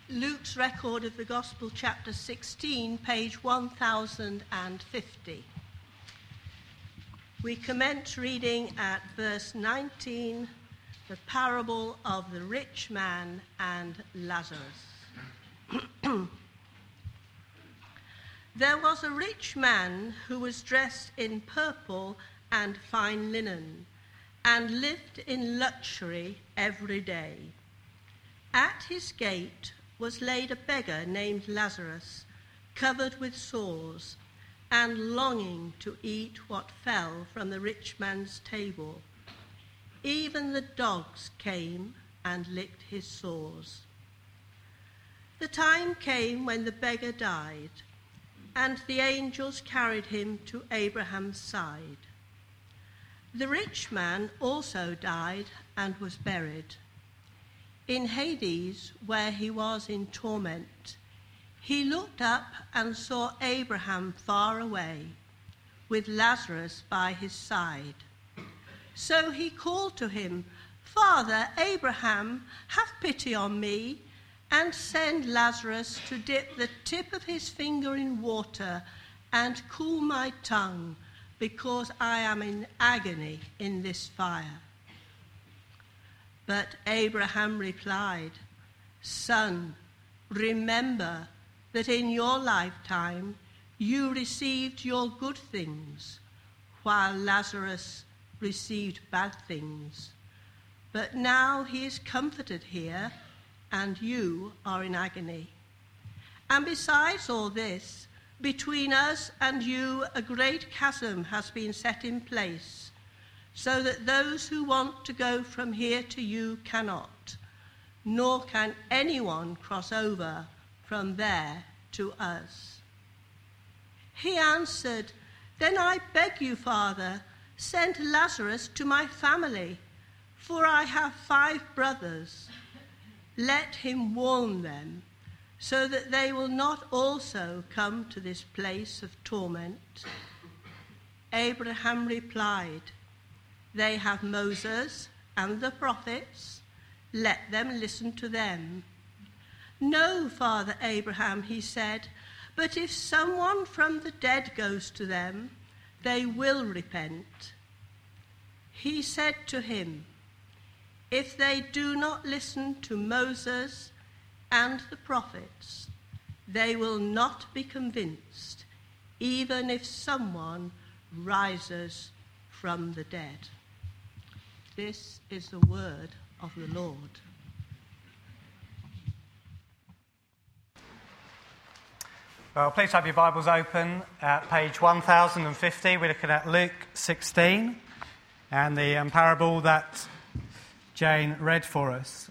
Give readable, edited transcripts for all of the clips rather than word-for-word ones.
Luke's record of the Gospel, chapter 16, page 1050. We commence reading at verse 19, the parable of the rich man and Lazarus. There was a rich man who was dressed in purple and fine linen, and lived in luxury every day. At his gate was laid a beggar named Lazarus, covered with sores, and longing to eat what fell from the rich man's table. Even the dogs came and licked his sores. The time came when the beggar died, and the angels carried him to Abraham's side. The rich man also died and was buried. In Hades, where he was in torment, he looked up and saw Abraham far away, with Lazarus by his side. So he called to him, "Father Abraham, have pity on me, and send Lazarus to dip the tip of his finger in water and cool my tongue, because I am in agony in this fire." But Abraham replied, "Son, remember that in your lifetime you received your good things, while Lazarus received bad things. But now he is comforted here, and you are in agony. And besides all this, between us and you a great chasm has been set in place, so that those who want to go from here to you cannot, nor can anyone cross over from there to us." He answered, "Then I beg you, Father, send Lazarus to my family, for I have 5 brothers. Let him warn them, so that they will not also come to this place of torment." Abraham replied, "They have Moses and the prophets. Let them listen to them." "No, Father Abraham," he said, "but if someone from the dead goes to them, they will repent." He said to him, "If they do not listen to Moses and the prophets, they will not be convinced, even if someone rises from the dead." This is the word of the Lord. Well, please have your Bibles open at page 1050. We're looking at Luke 16 and the parable that Jane read for us.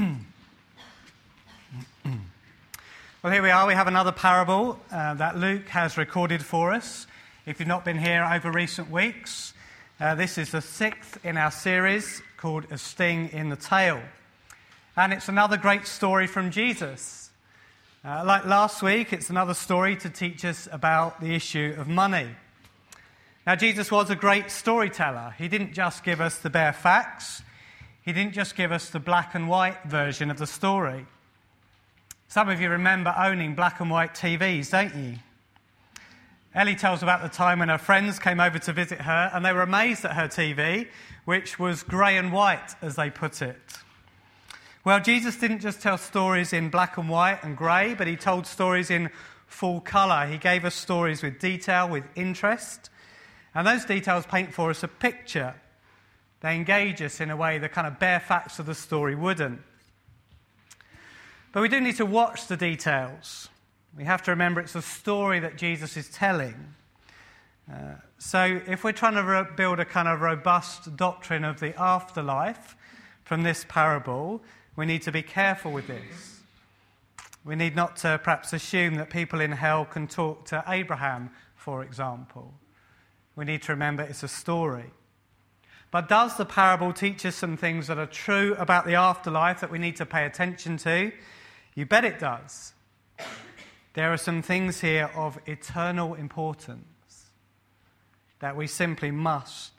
Well, here we are. We have another parable that Luke has recorded for us. If you've not been here over recent weeks, this is the 6th in our series called A Sting in the Tail. And it's another great story from Jesus. Like last week, it's another story to teach us about the issue of money. Now, Jesus was a great storyteller. He didn't just give us the bare facts. He didn't just give us the black and white version of the story. Some of you remember owning black and white TVs, don't you? Ellie tells about the time when her friends came over to visit her and they were amazed at her TV, which was grey and white, as they put it. Well, Jesus didn't just tell stories in black and white and grey, but he told stories in full colour. He gave us stories with detail, with interest, and those details paint for us a picture. They engage us in a way the kind of bare facts of the story wouldn't. But we do need to watch the details. We have to remember it's a story that Jesus is telling. So if we're trying to build a kind of robust doctrine of the afterlife from this parable, we need to be careful with this. We need not to perhaps assume that people in hell can talk to Abraham, for example. We need to remember it's a story. But does the parable teach us some things that are true about the afterlife that we need to pay attention to? You bet it does. There are some things here of eternal importance that we simply must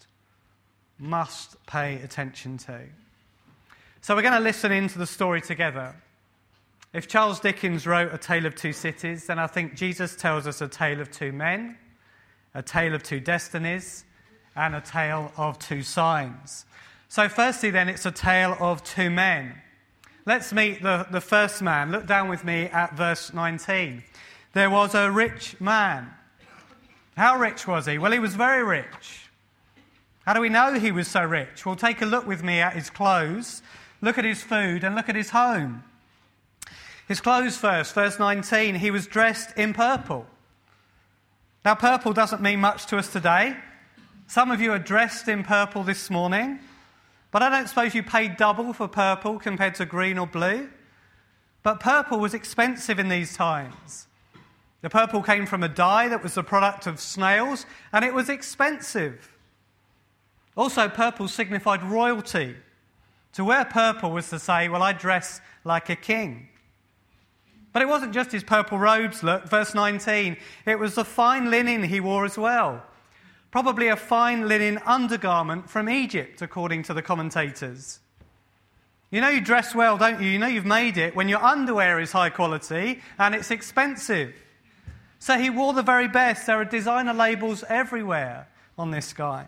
pay attention to. So we're going to listen into the story together. If Charles Dickens wrote A Tale of Two Cities, then I think Jesus tells us a tale of two men, a tale of two destinies, and a tale of two signs. So firstly then, it's a tale of two men. Let's meet the first man. Look down with me at verse 19. There was a rich man. How rich was he? Well, he was very rich. How do we know he was so rich? Well, take a look with me at his clothes, look at his food, and look at his home. His clothes first, verse 19, he was dressed in purple. Now, purple doesn't mean much to us today. Some of you are dressed in purple this morning, but I don't suppose you paid double for purple compared to green or blue. But purple was expensive in these times. The purple came from a dye that was the product of snails, and it was expensive. Also, purple signified royalty. To wear purple was to say, well, I dress like a king. But it wasn't just his purple robes, look, verse 19. It was the fine linen he wore as well. Probably a fine linen undergarment from Egypt, according to the commentators. You know you dress well, don't you? You know you've made it when your underwear is high quality and it's expensive. So he wore the very best. There are designer labels everywhere on this guy.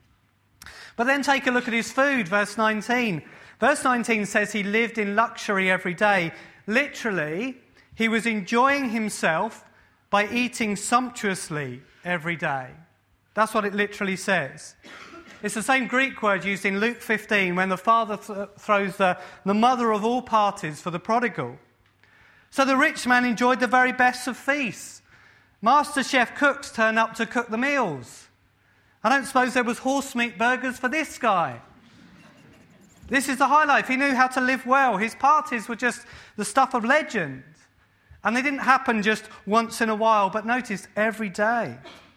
But then take a look at his food, verse 19. Verse 19 says he lived in luxury every day. Literally, he was enjoying himself by eating sumptuously every day. That's what it literally says. It's the same Greek word used in Luke 15 when the father throws the mother of all parties for the prodigal. So the rich man enjoyed the very best of feasts. Master chef cooks turn up to cook the meals. I don't suppose there was horse meat burgers for this guy. This is the high life. He knew how to live well. His parties were just the stuff of legend. And they didn't happen just once in a while, but notice every day.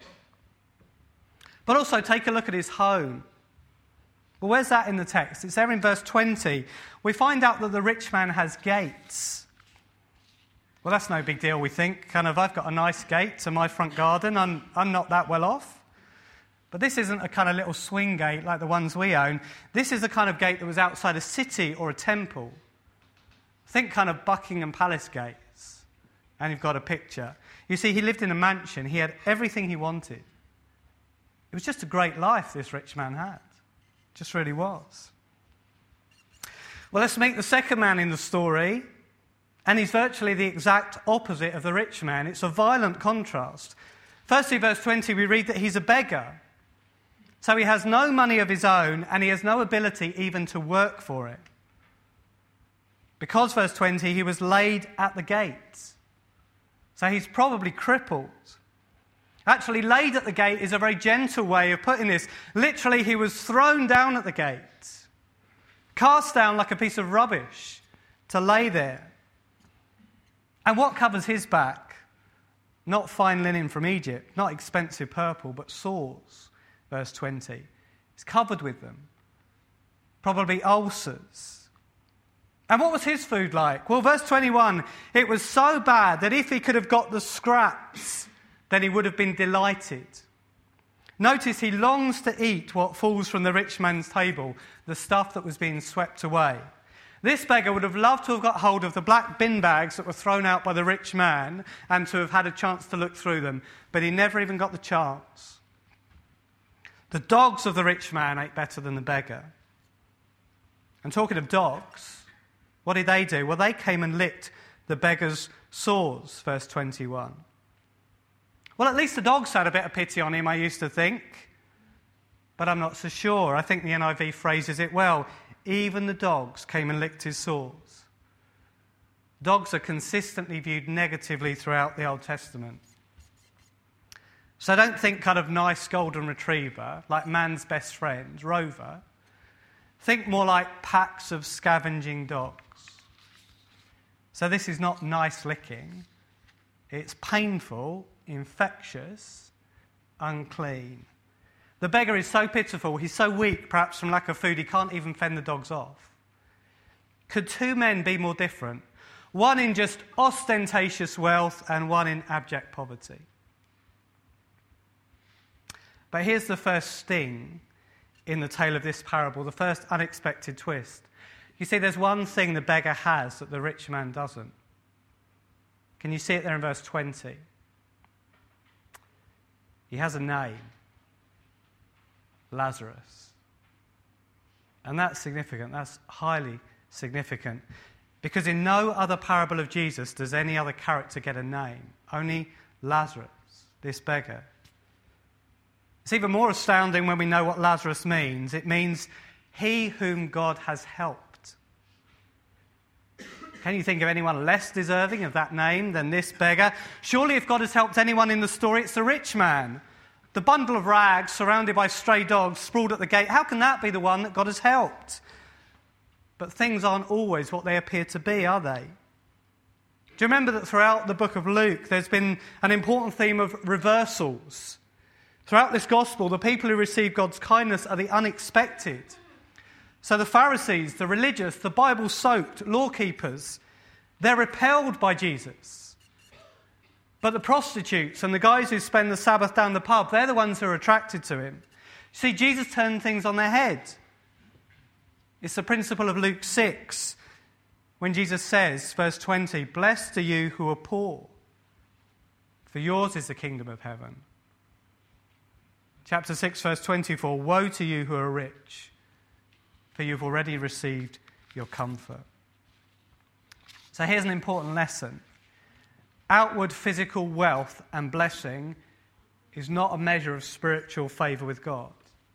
But also take a look at his home. Well, where's that in the text? It's there in verse 20. We find out that the rich man has gates. Well, that's no big deal, we think. I've got a nice gate to my front garden. I'm not that well off. But this isn't a kind of little swing gate like the ones we own. This is the kind of gate that was outside a city or a temple. Think kind of Buckingham Palace gates. And you've got a picture. You see, he lived in a mansion. He had everything he wanted. It was just a great life this rich man had. It just really was. Well, let's meet the second man in the story. And he's virtually the exact opposite of the rich man. It's a violent contrast. Firstly, verse 20, we read that he's a beggar. So he has no money of his own, and he has no ability even to work for it. Because, verse 20, he was laid at the gates. So he's probably crippled. Actually, laid at the gate is a very gentle way of putting this. Literally, he was thrown down at the gate, cast down like a piece of rubbish to lay there. And what covers his back? Not fine linen from Egypt, not expensive purple, but sores, verse 20. He's covered with them. Probably ulcers. And what was his food like? Well, verse 21, it was so bad that if he could have got the scraps, then he would have been delighted. Notice he longs to eat what falls from the rich man's table, the stuff that was being swept away. This beggar would have loved to have got hold of the black bin bags that were thrown out by the rich man and to have had a chance to look through them, but he never even got the chance. The dogs of the rich man ate better than the beggar. And talking of dogs, what did they do? Well, they came and licked the beggar's sores, verse 21. Well, at least the dogs had a bit of pity on him, I used to think. But I'm not so sure. I think the NIV phrases it well. Even the dogs came and licked his sores. Dogs are consistently viewed negatively throughout the Old Testament. So don't think kind of nice golden retriever, like man's best friend, Rover. Think more like packs of scavenging dogs. So this is not nice licking. It's painful, infectious, unclean. The beggar is so pitiful, he's so weak, perhaps from lack of food, he can't even fend the dogs off. Could two men be more different? One in just ostentatious wealth and one in abject poverty. But here's the first sting in the tale of this parable, the first unexpected twist. You see, there's one thing the beggar has that the rich man doesn't. Can you see it there in verse 20? He has a name, Lazarus. And that's significant. That's highly significant. Because in no other parable of Jesus does any other character get a name. Only Lazarus, this beggar. It's even more astounding when we know what Lazarus means. It means he whom God has helped. Can you think of anyone less deserving of that name than this beggar? Surely if God has helped anyone in the story, it's the rich man. The bundle of rags surrounded by stray dogs sprawled at the gate. How can that be the one that God has helped? But things aren't always what they appear to be, are they? Do you remember that throughout the book of Luke, there's been an important theme of reversals? Throughout this gospel, the people who receive God's kindness are the unexpected. So the Pharisees, the religious, the Bible-soaked law-keepers, they're repelled by Jesus. But the prostitutes and the guys who spend the Sabbath down the pub, they're the ones who are attracted to him. See, Jesus turned things on their head. It's the principle of Luke 6, when Jesus says, verse 20, "Blessed are you who are poor, for yours is the kingdom of heaven." Chapter 6, verse 24, "Woe to you who are rich, for you've already received your comfort." So here's an important lesson. Outward physical wealth and blessing is not a measure of spiritual favour with God.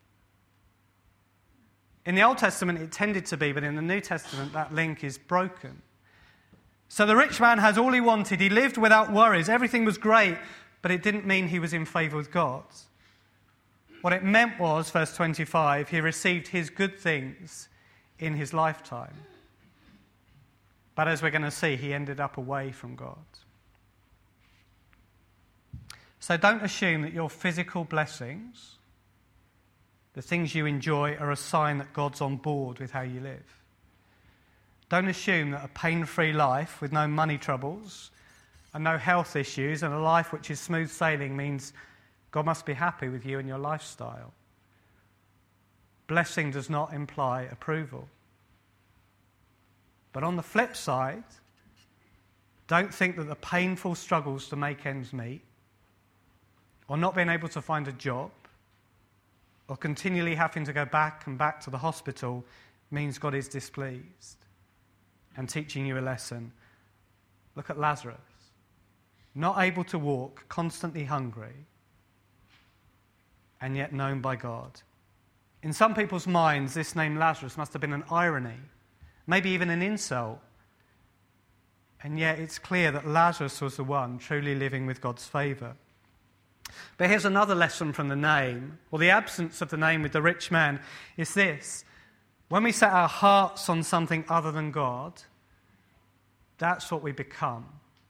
In the Old Testament it tended to be, but in the New Testament that link is broken. So the rich man has all he wanted. He lived without worries. Everything was great, but it didn't mean he was in favour with God. What it meant was, verse 25, he received his good things in his lifetime. But as we're going to see, he ended up away from God. So don't assume that your physical blessings, the things you enjoy, are a sign that God's on board with how you live. Don't assume that a pain-free life with no money troubles and no health issues and a life which is smooth sailing means God must be happy with you and your lifestyle. Blessing does not imply approval. But on the flip side, don't think that the painful struggles to make ends meet, or not being able to find a job, or continually having to go back and back to the hospital means God is displeased and teaching you a lesson. Look at Lazarus. Not able to walk, constantly hungry, and yet known by God. In some people's minds, this name Lazarus must have been an irony, maybe even an insult. And yet it's clear that Lazarus was the one truly living with God's favour. But here's another lesson from the name, or the absence of the name with the rich man, is this. When we set our hearts on something other than God, that's what we become.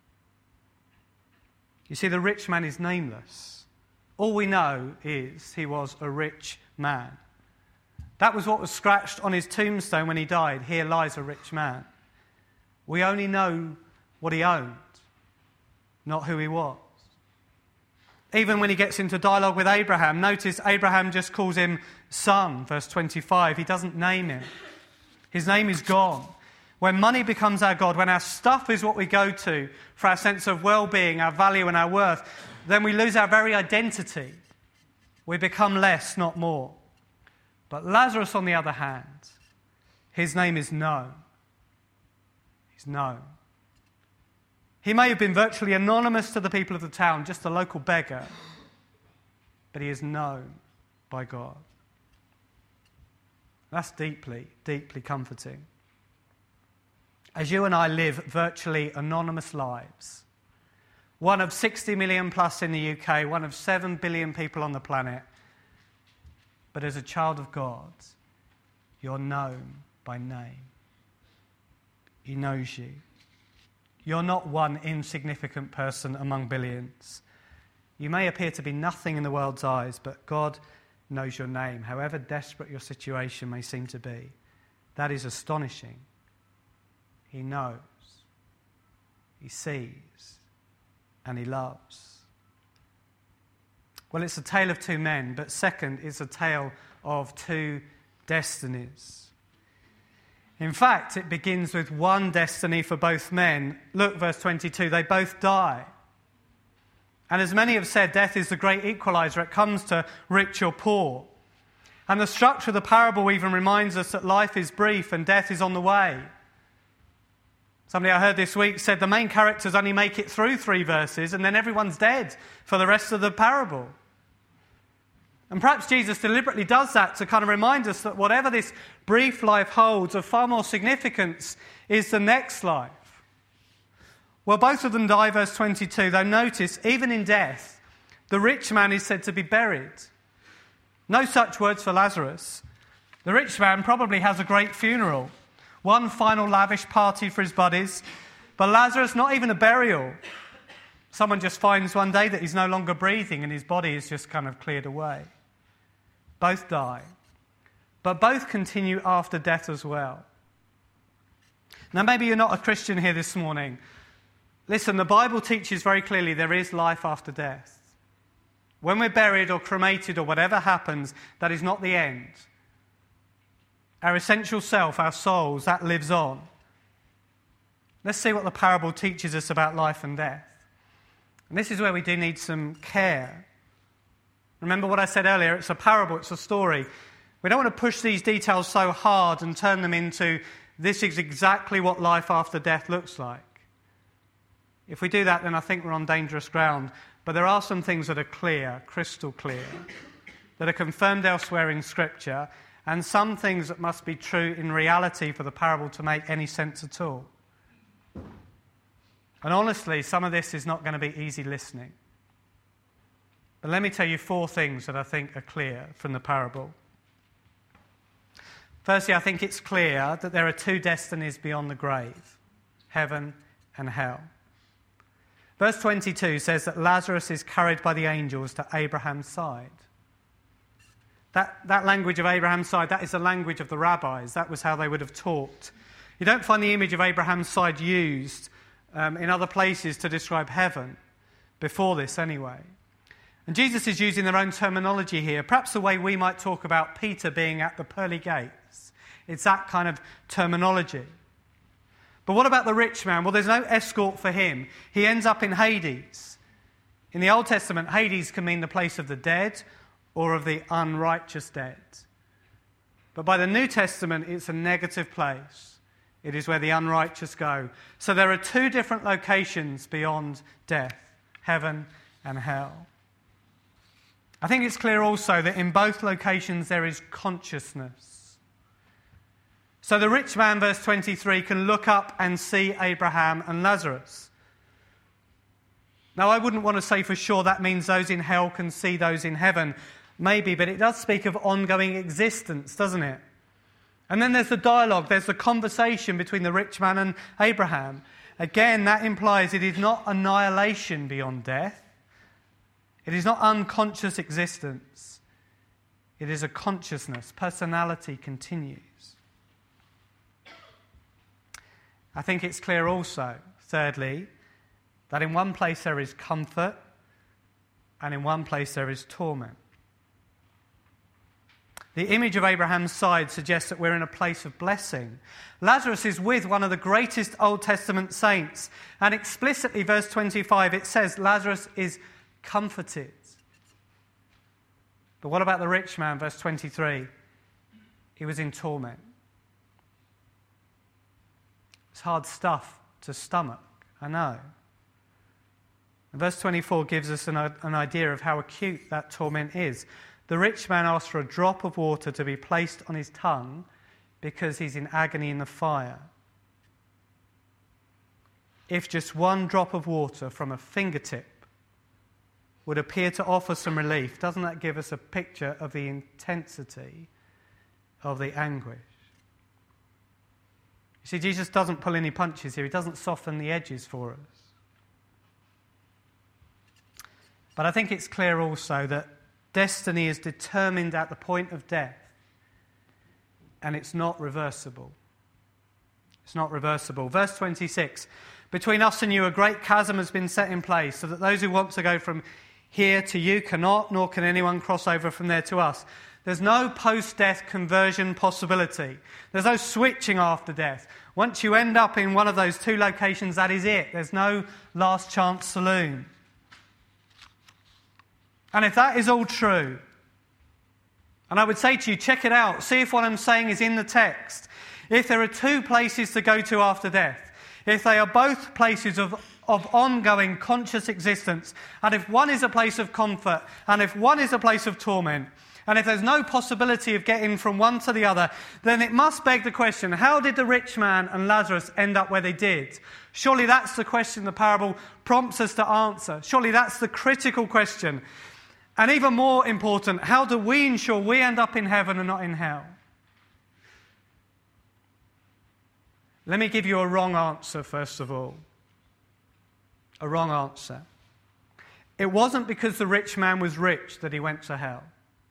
You see, the rich man is nameless. All we know is he was a rich man. That was what was scratched on his tombstone when he died. Here lies a rich man. We only know what he owned, not who he was. Even when he gets into dialogue with Abraham, notice Abraham just calls him son, verse 25. He doesn't name him. His name is gone. When money becomes our God, when our stuff is what we go to for our sense of well-being, our value and our worth, then we lose our very identity. We become less, not more. But Lazarus, on the other hand, his name is known. He's known. He may have been virtually anonymous to the people of the town, just a local beggar, but he is known by God. That's deeply, deeply comforting. As you and I live virtually anonymous lives, one of 60 million plus in the UK, one of 7 billion people on the planet, but as a child of God, you're known by name. He knows you. You're not one insignificant person among billions. You may appear to be nothing in the world's eyes, but God knows your name, however desperate your situation may seem to be. That is astonishing. He knows, he sees, and he loves. Well, it's a tale of two men, but second, it's a tale of two destinies. In fact, it begins with one destiny for both men. Look, verse 22, they both die. And as many have said, death is the great equalizer. It comes to rich or poor. And the structure of the parable even reminds us that life is brief and death is on the way. Somebody I heard this week said the main characters only make it through 3 verses and then everyone's dead for the rest of the parable. And perhaps Jesus deliberately does that to kind of remind us that whatever this brief life holds, of far more significance is the next life. Well, both of them die, verse 22, though notice, even in death, the rich man is said to be buried. No such words for Lazarus. The rich man probably has a great funeral. One final lavish party for his buddies. But Lazarus, not even a burial. Someone just finds one day that he's no longer breathing and his body is just kind of cleared away. Both die. But both continue after death as well. Now, maybe you're not a Christian here this morning. Listen, the Bible teaches very clearly there is life after death. When we're buried or cremated or whatever happens, that is not the end. Our essential self, our souls, that lives on. Let's see what the parable teaches us about life and death. And this is where we do need some care. Remember what I said earlier, it's a parable, it's a story. We don't want to push these details so hard and turn them into, this is exactly what life after death looks like. If we do that, then I think we're on dangerous ground. But there are some things that are clear, crystal clear, that are confirmed elsewhere in Scripture, and some things that must be true in reality for the parable to make any sense at all. And honestly, some of this is not going to be easy listening. But let me tell you 4 things that I think are clear from the parable. Firstly, I think it's clear that there are 2 destinies beyond the grave, heaven and hell. Verse 22 says that Lazarus is carried by the angels to Abraham's side. That language of Abraham's side, that is the language of the rabbis. That was how they would have talked. You don't find the image of Abraham's side used in other places to describe heaven, before this anyway. And Jesus is using their own terminology here, perhaps the way we might talk about Peter being at the pearly gates. It's that kind of terminology. But what about the rich man? Well, there's no escort for him. He ends up in Hades. In the Old Testament, Hades can mean the place of the dead or of the unrighteous dead. But by the New Testament, it's a negative place. It is where the unrighteous go. So there are 2 different locations beyond death, heaven and hell. I think it's clear also that in both locations there is consciousness. So the rich man, verse 23, can look up and see Abraham and Lazarus. Now, I wouldn't want to say for sure that means those in hell can see those in heaven. Maybe, but it does speak of ongoing existence, doesn't it? And then there's the dialogue, there's the conversation between the rich man and Abraham. Again, that implies it is not annihilation beyond death. It is not unconscious existence. It is a consciousness. Personality continues. I think it's clear also, thirdly, that in one place there is comfort and in one place there is torment. The image of Abraham's side suggests that we're in a place of blessing. Lazarus is with one of the greatest Old Testament saints, and explicitly, verse 25, it says Lazarus is comforted. But what about the rich man, verse 23? He was in torment. It's hard stuff to stomach, I know. And verse 24 gives us an idea of how acute that torment is. The rich man asks for a drop of water to be placed on his tongue because he's in agony in the fire. If just one drop of water from a fingertip would appear to offer some relief, doesn't that give us a picture of the intensity of the anguish? You see, Jesus doesn't pull any punches here. He doesn't soften the edges for us. But I think it's clear also that destiny is determined at the point of death, and it's not reversible. It's not reversible. Verse 26, between us and you a great chasm has been set in place, so that those who want to go from here to you cannot, nor can anyone cross over from there to us. There's no post-death conversion possibility. There's no switching after death. Once you end up in one of those two locations, that is it. There's no last chance saloon. And if that is all true, and I would say to you, check it out. See if what I'm saying is in the text. If there are two places to go to after death, if they are both places of ongoing conscious existence, and if one is a place of comfort, and if one is a place of torment, and if there's no possibility of getting from one to the other, then it must beg the question, how did the rich man and Lazarus end up where they did? Surely that's the question the parable prompts us to answer. Surely that's the critical question. And even more important, how do we ensure we end up in heaven and not in hell? Let me give you a wrong answer, first of all. A wrong answer. It wasn't because the rich man was rich that he went to hell.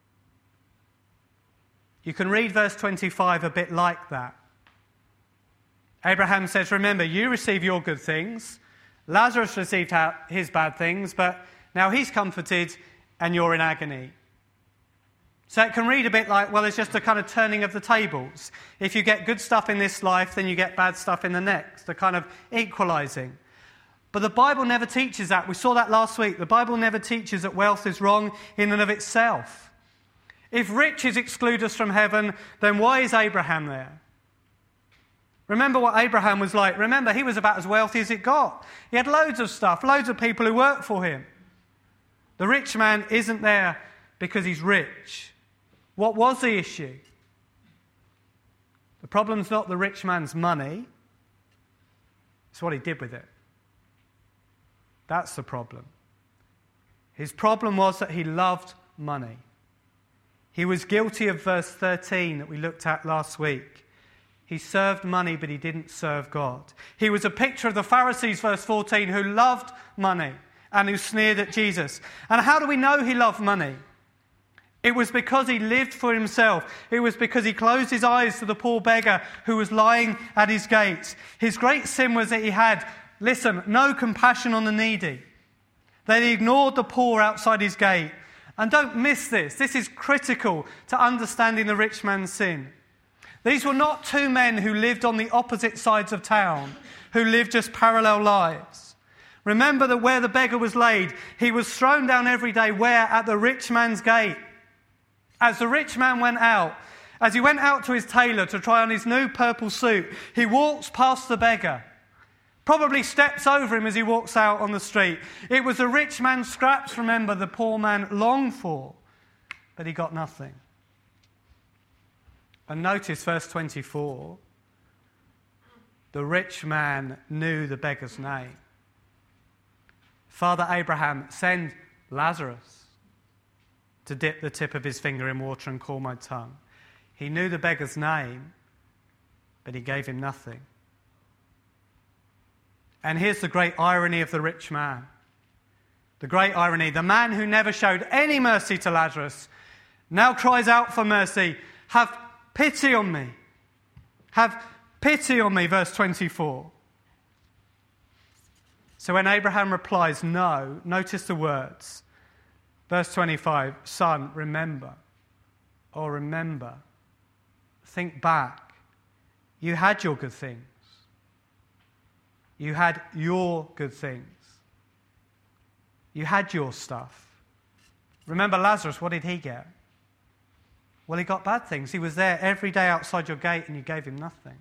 You can read verse 25 a bit like that. Abraham says, remember, you receive your good things. Lazarus received his bad things, but now he's comforted and you're in agony. So it can read a bit like, well, it's just a kind of turning of the tables. If you get good stuff in this life, then you get bad stuff in the next, the kind of equalizing. But the Bible never teaches that. We saw that last week. The Bible never teaches that wealth is wrong in and of itself. If riches exclude us from heaven, then why is Abraham there? Remember what Abraham was like. Remember, he was about as wealthy as it got. He had loads of stuff, loads of people who worked for him. The rich man isn't there because he's rich. What was the issue? The problem's not the rich man's money. It's what he did with it. That's the problem. His problem was that he loved money. He was guilty of verse 13 that we looked at last week. He served money, but he didn't serve God. He was a picture of the Pharisees, verse 14, who loved money and who sneered at Jesus. And how do we know he loved money? It was because he lived for himself. It was because he closed his eyes to the poor beggar who was lying at his gates. His great sin was that he had, listen, no compassion on the needy. That he ignored the poor outside his gate. And don't miss this. This is critical to understanding the rich man's sin. These were not two men who lived on the opposite sides of town, who lived just parallel lives. Remember that where the beggar was laid, he was thrown down every day where? At the rich man's gate. As the rich man went out, as he went out to his tailor to try on his new purple suit, he walks past the beggar, probably steps over him as he walks out on the street. It was the rich man's scraps, remember, the poor man longed for, but he got nothing. And notice verse 24, the rich man knew the beggar's name. Father Abraham, send Lazarus to dip the tip of his finger in water and cool my tongue. He knew the beggar's name, but he gave him nothing. And here's the great irony of the rich man. The great irony. The man who never showed any mercy to Lazarus now cries out for mercy. Have pity on me. Have pity on me, verse 24. So when Abraham replies no, notice the words. Verse 25, son, remember. Or remember. Think back. You had your good things. You had your good things. You had your stuff. Remember Lazarus, what did he get? Well, he got bad things. He was there every day outside your gate and you gave him nothing.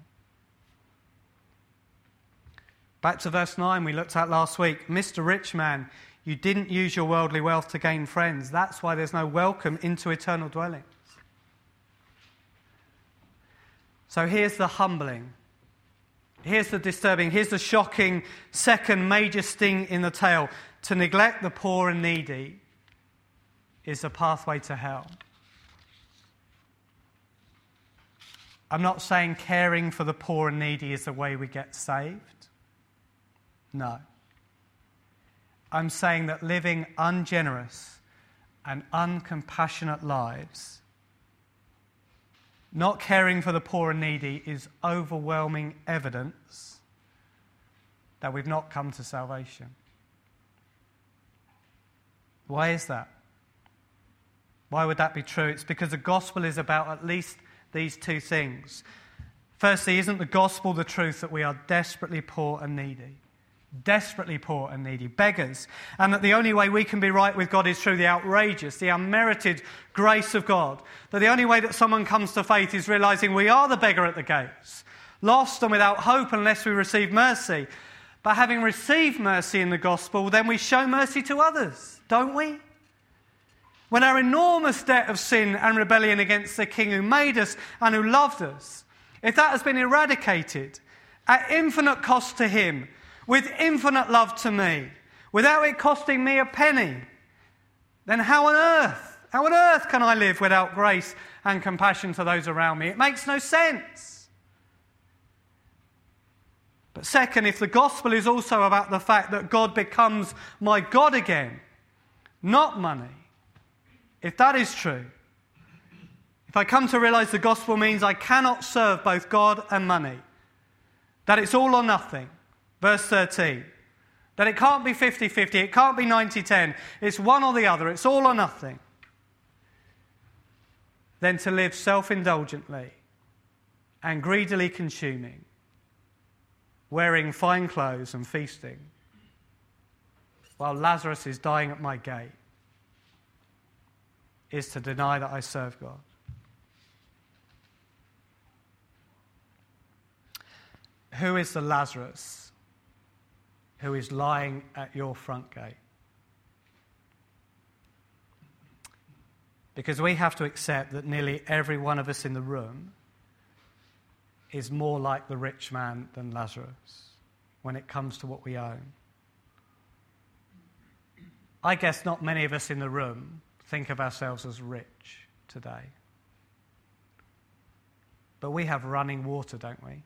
Back to verse 9 we looked at last week. Mr. Rich Man, you didn't use your worldly wealth to gain friends. That's why there's no welcome into eternal dwellings. So here's the humbling. Here's the disturbing. Here's the shocking second major sting in the tail. To neglect the poor and needy is the pathway to hell. I'm not saying caring for the poor and needy is the way we get saved. No. I'm saying that living ungenerous and uncompassionate lives, not caring for the poor and needy, is overwhelming evidence that we've not come to salvation. Why is that? Why would that be true? It's because the gospel is about at least these two things. Firstly, isn't the gospel the truth that we are desperately poor and needy? Desperately poor and needy, beggars, and that the only way we can be right with God is through the outrageous, the unmerited grace of God. That the only way that someone comes to faith is realizing we are the beggar at the gates, lost and without hope unless we receive mercy. But having received mercy in the gospel, then we show mercy to others, don't we? When our enormous debt of sin and rebellion against the King who made us and who loved us, if that has been eradicated at infinite cost to him, with infinite love to me, without it costing me a penny, then how on earth can I live without grace and compassion to those around me? It makes no sense. But second, if the gospel is also about the fact that God becomes my God again, not money, if that is true, if I come to realize the gospel means I cannot serve both God and money, that it's all or nothing, verse 13, that it can't be 50-50, it can't be 90-10, it's one or the other, it's all or nothing, then to live self-indulgently and greedily consuming, wearing fine clothes and feasting, while Lazarus is dying at my gate, is to deny that I serve God. Who is the Lazarus who is lying at your front gate? Because we have to accept that nearly every one of us in the room is more like the rich man than Lazarus when it comes to what we own. I guess not many of us in the room think of ourselves as rich today. But we have running water, don't we?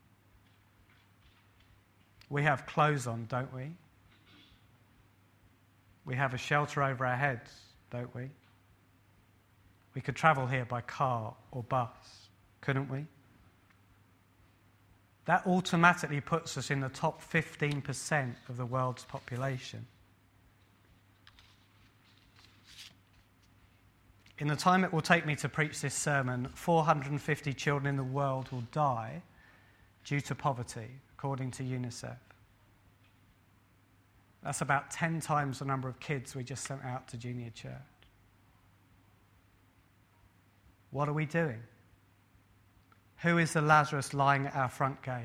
We have clothes on, don't we? We have a shelter over our heads, don't we? We could travel here by car or bus, couldn't we? That automatically puts us in the top 15% of the world's population. In the time it will take me to preach this sermon, 450 children in the world will die due to poverty, according to UNICEF. That's about 10 times the number of kids we just sent out to junior church. What are we doing? Who is the Lazarus lying at our front gate?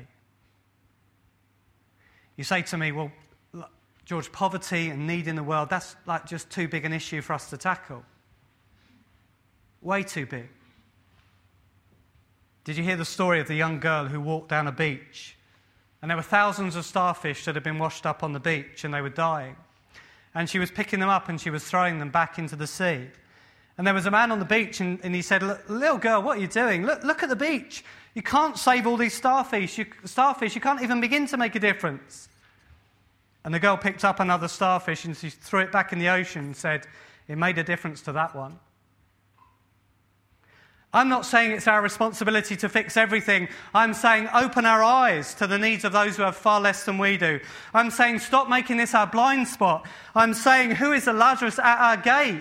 You say to me, well, George, poverty and need in the world, that's like just too big an issue for us to tackle. Way too big. Did you hear the story of the young girl who walked down a beach? And there were thousands of starfish that had been washed up on the beach and they were dying. And she was picking them up and she was throwing them back into the sea. And there was a man on the beach and he said, little girl, what are you doing? Look at the beach. You can't save all these starfish. You can't even begin to make a difference. And the girl picked up another starfish and she threw it back in the ocean and said, it made a difference to that one. I'm not saying it's our responsibility to fix everything. I'm saying open our eyes to the needs of those who have far less than we do. I'm saying stop making this our blind spot. I'm saying who is the Lazarus at our gate?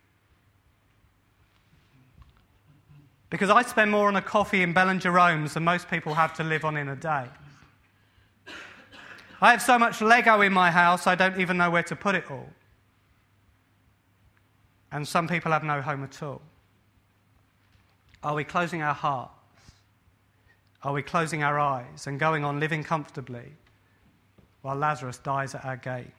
Because I spend more on a coffee in Ben & Jerome's than most people have to live on in a day. I have so much Lego in my house, I don't even know where to put it all. And some people have no home at all. Are we closing our hearts? Are we closing our eyes and going on living comfortably while Lazarus dies at our gate?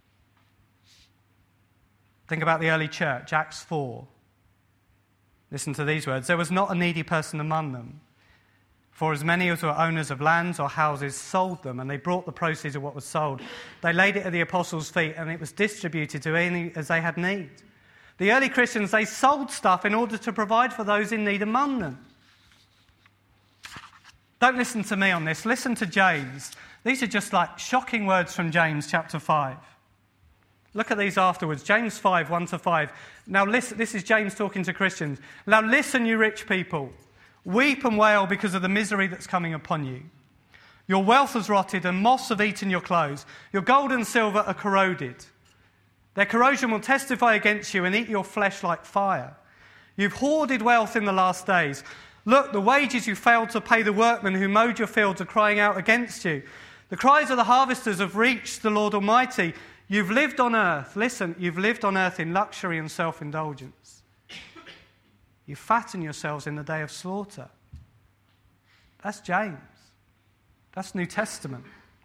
Think about the early church, Acts 4. Listen to these words. There was not a needy person among them, for as many as were owners of lands or houses sold them, and they brought the proceeds of what was sold. They laid it at the apostles' feet, and it was distributed to any as they had need. The early Christians, they sold stuff in order to provide for those in need among them. Don't listen to me on this. Listen to James. These are just like shocking words from James chapter 5. Look at these afterwards. James 5, 1-5. Now listen, this is James talking to Christians. Now listen, you rich people. Weep and wail because of the misery that's coming upon you. Your wealth has rotted and moths have eaten your clothes. Your gold and silver are corroded. Their corrosion will testify against you and eat your flesh like fire. You've hoarded wealth in the last days. Look, the wages you failed to pay the workmen who mowed your fields are crying out against you. The cries of the harvesters have reached the Lord Almighty. You've lived on earth. Listen, you've lived on earth in luxury and self-indulgence. You fatten yourselves in the day of slaughter. That's James. That's New Testament.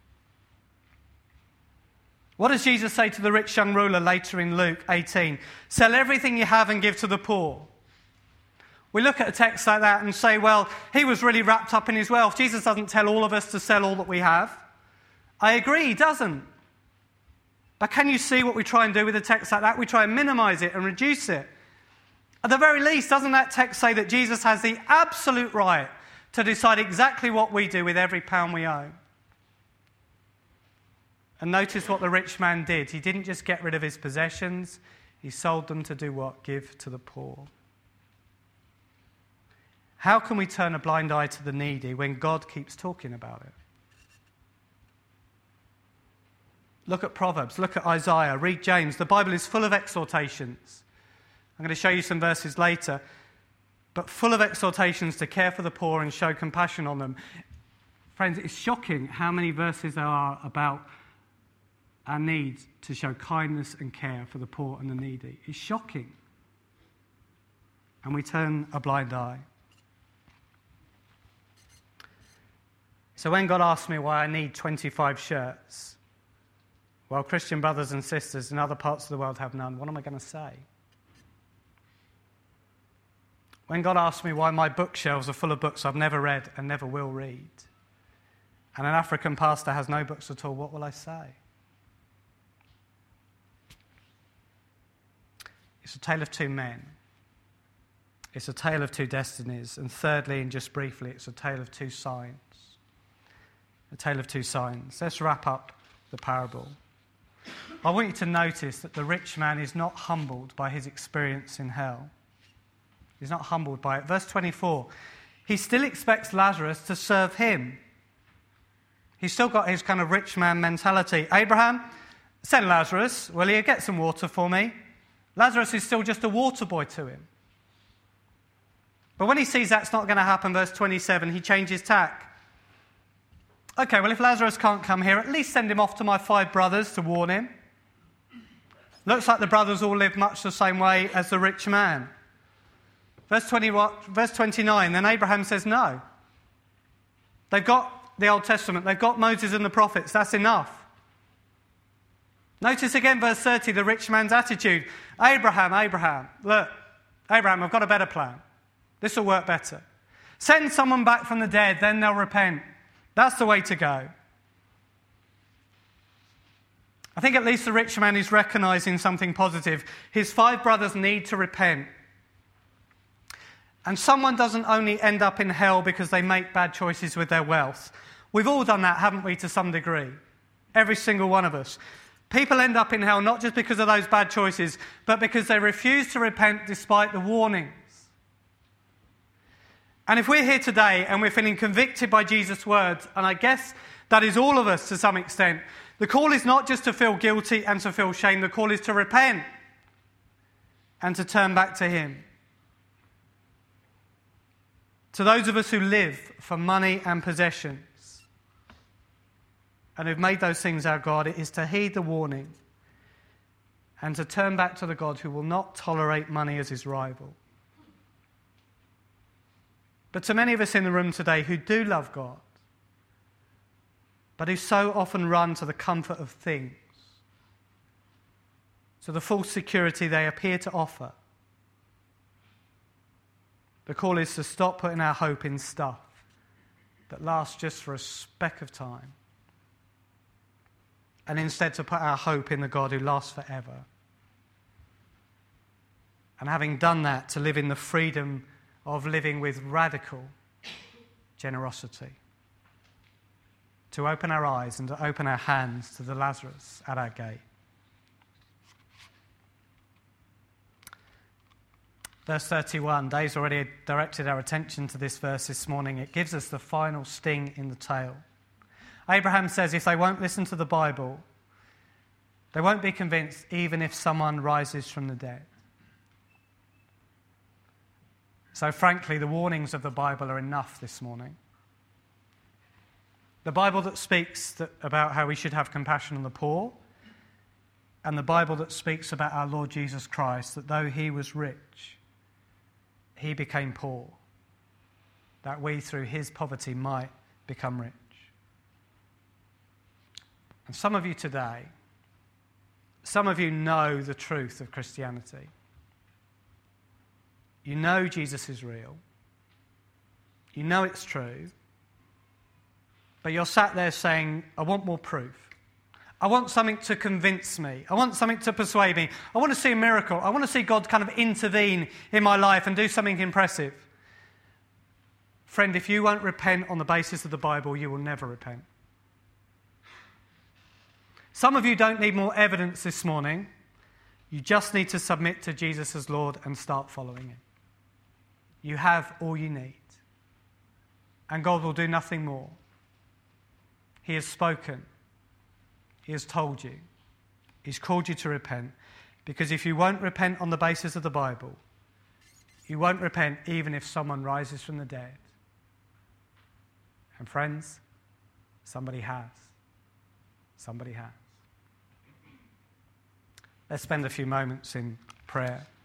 What does Jesus say to the rich young ruler later in Luke 18? Sell everything you have and give to the poor. We look at a text like that and say, well, he was really wrapped up in his wealth. Jesus doesn't tell all of us to sell all that we have. I agree, he doesn't. But can you see what we try and do with a text like that? We try and minimize it and reduce it. At the very least, doesn't that text say that Jesus has the absolute right to decide exactly what we do with every pound we own? And notice what the rich man did. He didn't just get rid of his possessions. He sold them to do what? Give to the poor. How can we turn a blind eye to the needy when God keeps talking about it? Look at Proverbs, look at Isaiah, read James. The Bible is full of exhortations. I'm going to show you some verses later, but full of exhortations to care for the poor and show compassion on them. Friends, it's shocking how many verses there are about our need to show kindness and care for the poor and the needy. It's shocking. And we turn a blind eye. So when God asked me why I need 25 shirts, while Christian brothers and sisters in other parts of the world have none, what am I going to say? When God asked me why my bookshelves are full of books I've never read and never will read, and an African pastor has no books at all, what will I say? It's a tale of two men. It's a tale of two destinies. And thirdly, and just briefly, it's a tale of two signs. A tale of two signs. Let's wrap up the parable. I want you to notice that the rich man is not humbled by his experience in hell. He's not humbled by it. Verse 24, he still expects Lazarus to serve him. He's still got his kind of rich man mentality. Abraham, send Lazarus, will you? Get some water for me. Lazarus is still just a water boy to him. But when he sees that's not going to happen, verse 27, he changes tack. Okay, well, if Lazarus can't come here, at least send him off to my 5 brothers to warn him. Looks like the brothers all live much the same way as the rich man. Verse 29, then Abraham says no. They've got the Old Testament, they've got Moses and the prophets, that's enough. Notice again verse 30, the rich man's attitude. Abraham, look, Abraham, I've got a better plan. This will work better. Send someone back from the dead, then they'll repent. That's the way to go. I think at least the rich man is recognizing something positive. His 5 brothers need to repent. And someone doesn't only end up in hell because they make bad choices with their wealth. We've all done that, haven't we, to some degree? Every single one of us. People end up in hell not just because of those bad choices, but because they refuse to repent despite the warnings. And if we're here today and we're feeling convicted by Jesus' words, and I guess that is all of us to some extent, the call is not just to feel guilty and to feel shame. The call is to repent and to turn back to him. To those of us who live for money and possessions and who've made those things our God, it is to heed the warning and to turn back to the God who will not tolerate money as his rival. But to many of us in the room today who do love God, but who so often run to the comfort of things, to the false security they appear to offer, the call is to stop putting our hope in stuff that lasts just for a speck of time, and instead to put our hope in the God who lasts forever. And having done that, to live in the freedom of living with radical generosity. To open our eyes and to open our hands to the Lazarus at our gate. Verse 31, Dave's already directed our attention to this verse this morning. It gives us the final sting in the tail. Abraham says if they won't listen to the Bible, they won't be convinced even if someone rises from the dead. So frankly, the warnings of the Bible are enough this morning. The Bible that speaks about how we should have compassion on the poor, and the Bible that speaks about our Lord Jesus Christ, that though he was rich, he became poor, that we through his poverty might become rich. And some of you today, some of you know the truth of Christianity. You know Jesus is real. You know it's true. But you're sat there saying, I want more proof. I want something to convince me. I want something to persuade me. I want to see a miracle. I want to see God kind of intervene in my life and do something impressive. Friend, if you won't repent on the basis of the Bible, you will never repent. Some of you don't need more evidence this morning. You just need to submit to Jesus as Lord and start following him. You have all you need. And God will do nothing more. He has spoken. He has told you. He's called you to repent. Because if you won't repent on the basis of the Bible, you won't repent even if someone rises from the dead. And friends, somebody has. Somebody has. Let's spend a few moments in prayer.